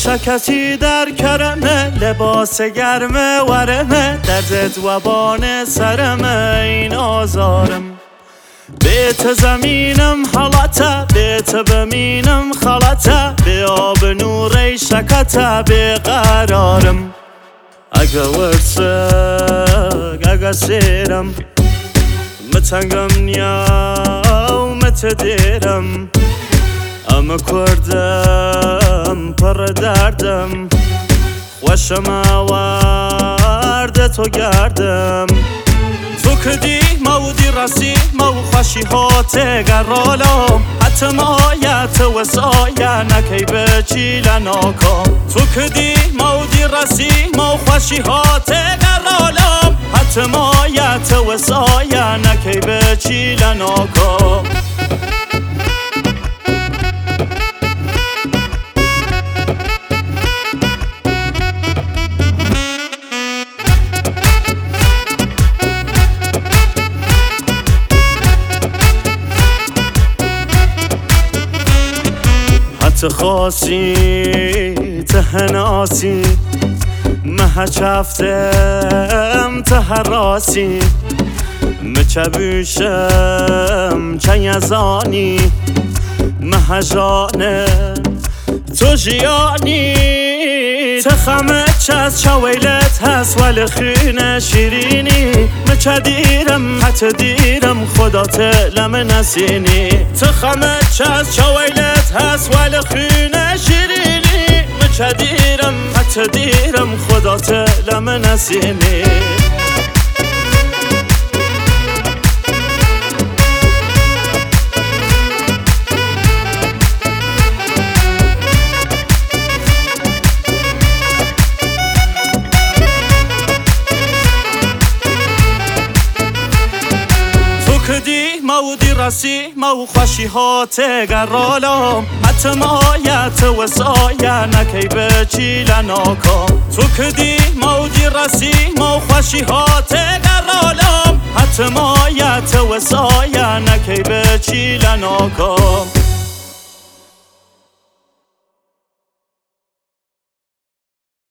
سکتی در کرمه، لباس گرمه ورمه، دردت وبان سرمه این آزارم. بیت زمینم حالته، بیت بمینم خالته، به آب نوری شکته بیقرارم. اگه ورسک اگه سیرم، متنگم نیا و متدیرم، اما کردم پر دردم، خوشم آورده تو گردم. تو کدی مودی رسی مو خوشی هاته گرالم، حتی مایت و سایه نکی بچی لناکم. تو کدی مودی رسی مو خوشی هاته گرالم، حتی مایت و سایه نکی بچی لناکم. تخاصی تهناسی مه چفتم تهراسی مچبوشم چنیزانی مه جانه تو جیانی. تخمه چست شویلت هست ولی خینه شیرینی، مچه دیرم حتی دیرم خدا تلم نسینی. تخمه چست شویلت هست ولی خینه شیرینی، مچه دیرم حتی دیرم خدا تلم نسینی. کدی مودی رسی مو خوشی هاته گرالم، حتی مایت و سایه نکی بچی لناکم. تو کدی مودی رسی مو خوشی هاته گرالم، حتی مایت و سایه نکی بچی لناکم.